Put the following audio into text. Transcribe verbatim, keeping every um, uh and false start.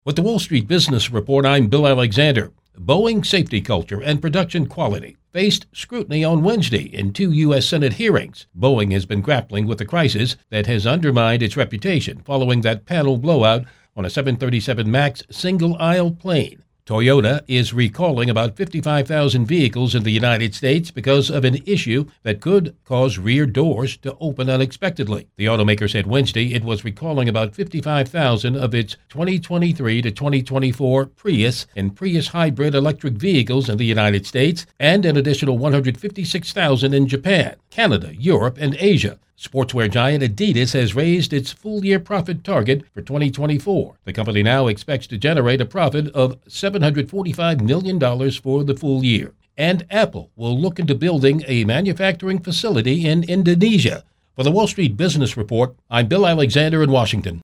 With the Wall Street Business Report, I'm Bill Alexander. Boeing safety culture and production quality faced scrutiny on Wednesday in two U S. Senate hearings. Boeing has been grappling with a crisis that has undermined its reputation following that panel blowout on a seven thirty-seven MAX single-aisle plane. Toyota is recalling about fifty-five thousand vehicles in the United States because of an issue that could cause rear doors to open unexpectedly. The automaker said Wednesday it was recalling about fifty-five thousand of its twenty twenty-three to twenty twenty-four Prius and Prius hybrid electric vehicles in the United States and an additional one hundred fifty-six thousand in Japan, Canada, Europe, and Asia. Sportswear giant Adidas has raised its full-year profit target for twenty twenty-four. The company now expects to generate a profit of seven hundred forty-five million dollars for the full year. And Apple will look into building a manufacturing facility in Indonesia. For the Wall Street Business Report, I'm Bill Alexander in Washington.